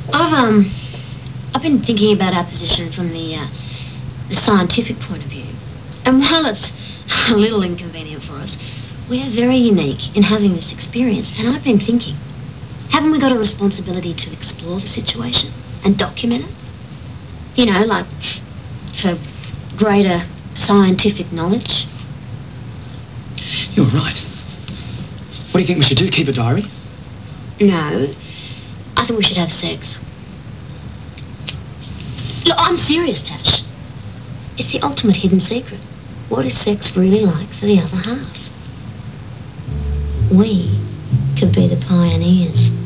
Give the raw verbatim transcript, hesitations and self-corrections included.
I've, um, I've been thinking about our position from the, uh, the scientific point of view. And while it's a little inconvenient for us, we're very unique in having this experience. And I've been thinking, haven't we got a responsibility to explore the situation and document it? You know, like, for greater scientific knowledge. You're right. What do you think we should do? Keep a diary? No. I think we should have sex. Look, I'm serious, Tash. It's the ultimate hidden secret. What is sex really like for the other half? We could be the pioneers.